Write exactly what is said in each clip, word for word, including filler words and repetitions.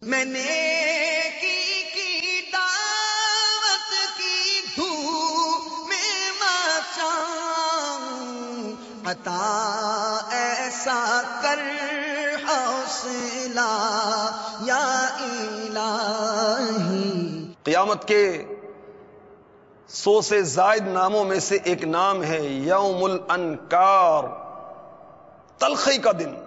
میں نیکی کی دعوت کی دھوم میں مچاؤں، عطا ایسا کر حوصلہ یا الہی۔ قیامت کے سو سے زائد ناموں میں سے ایک نام ہے یوم الانکار، تلخی کا دن۔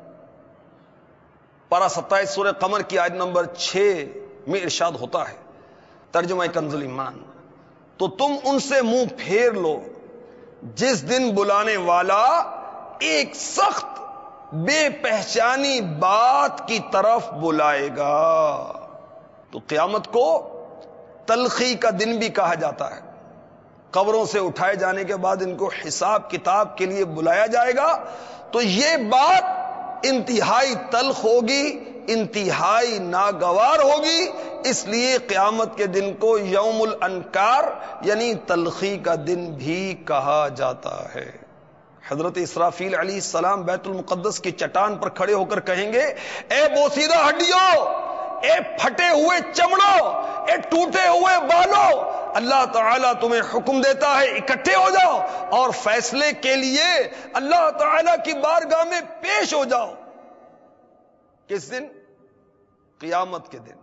پارہ ستائیس سورہ قمر کی آیت نمبر چھ میں ارشاد ہوتا ہے، ترجمہ کنز الایمان، تو تم ان سے منہ پھیر لو جس دن بلانے والا ایک سخت بے پہچانی بات کی طرف بلائے گا۔ تو قیامت کو تلخی کا دن بھی کہا جاتا ہے۔ قبروں سے اٹھائے جانے کے بعد ان کو حساب کتاب کے لیے بلایا جائے گا، تو یہ بات انتہائی تلخ ہوگی، انتہائی ناگوار ہوگی، اس لیے قیامت کے دن کو یوم الانکار یعنی تلخی کا دن بھی کہا جاتا ہے۔ حضرت اسرافیل علیہ السلام بیت المقدس کی چٹان پر کھڑے ہو کر کہیں گے، اے بوسیدہ ہڈیوں، اے پھٹے ہوئے چمڑوں، اے ٹوٹے ہوئے بالوں، اللہ تعالیٰ تمہیں حکم دیتا ہے اکٹھے ہو جاؤ اور فیصلے کے لیے اللہ تعالیٰ کی بارگاہ میں پیش ہو جاؤ۔ کس دن؟ قیامت کے دن۔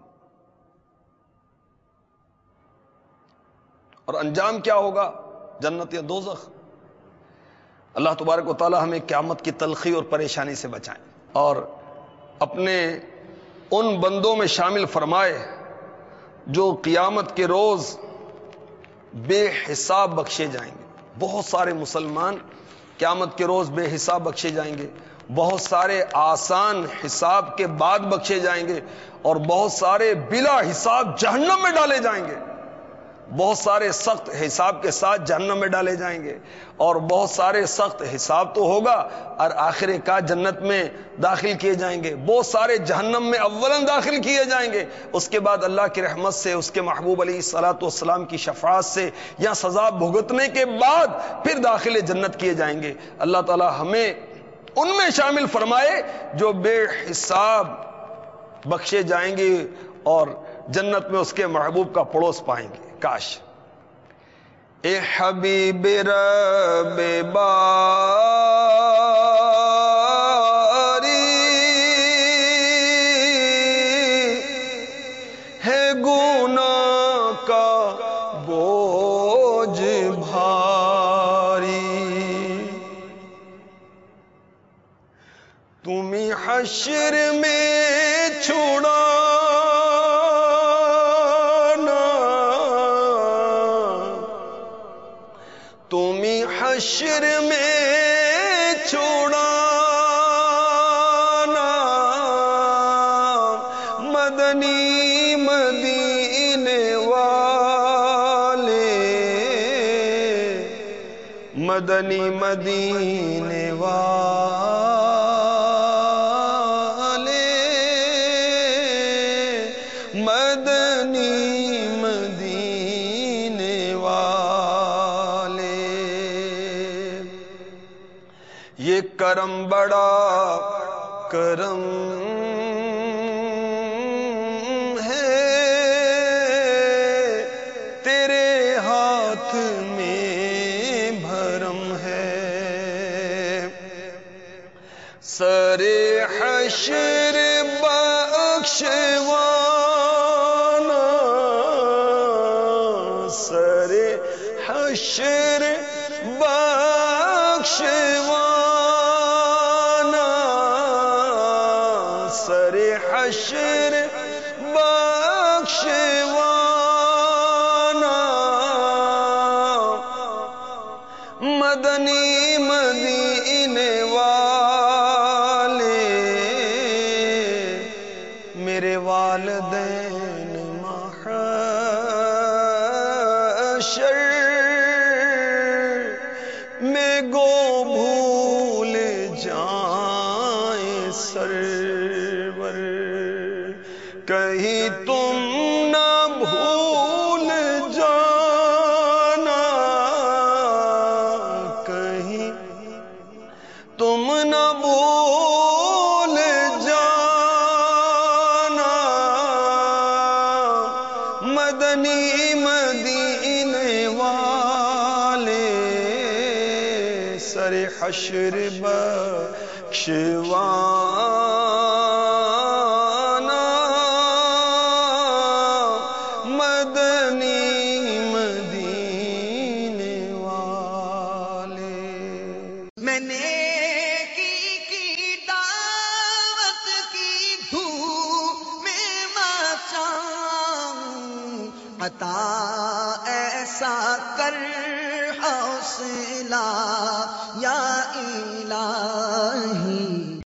اور انجام کیا ہوگا؟ جنت یا دوزخ۔ اللہ تبارک و تعالی ہمیں قیامت کی تلخی اور پریشانی سے بچائیں اور اپنے ان بندوں میں شامل فرمائے جو قیامت کے روز بے حساب بخشے جائیں گے۔ بہت سارے مسلمان قیامت کے روز بے حساب بخشے جائیں گے، بہت سارے آسان حساب کے بعد بخشے جائیں گے، اور بہت سارے بلا حساب جہنم میں ڈالے جائیں گے۔ بہت سارے سخت حساب کے ساتھ جہنم میں ڈالے جائیں گے، اور بہت سارے سخت حساب تو ہوگا اور آخر کا جنت میں داخل کیے جائیں گے۔ بہت سارے جہنم میں اولاً داخل کیے جائیں گے، اس کے بعد اللہ کی رحمت سے، اس کے محبوب علیہ الصلوۃ والسلام کی شفاعت سے یا سزا بھگتنے کے بعد پھر داخل جنت کیے جائیں گے۔ اللہ تعالی ہمیں ان میں شامل فرمائے جو بے حساب بخشے جائیں گے اور جنت میں اس کے محبوب کا پڑوس پائیں گے۔ کاش اے حبیب رب باری ہے گناہ کا بوجھ بھاری، تمہیں حشر میں چھوڑا حشر میں چھوڑانا، مدنی مدینے والے، مدنی مدینے والے، مدنی مدینے والے، یہ کرم بڑا کرم ہے، تیرے ہاتھ میں بھرم ہے، سرے حشر بخشوانا، سرے حشر بخشوانا، سرے حشر بخشوانا، مدنی مدینے والے، میرے والدین محشر میں گو بھول جائیں سرور، کہیں تم نہ بھول جانا، کہیں تم نہ بھول جانا، مدنی مدینے والے سر حشر بخشوانا، مدنی مدینے والے۔ میں نے کی کی دعوت کی دھوم میں مچاؤں، عطا ایسا کر حوصلہ یا الہی،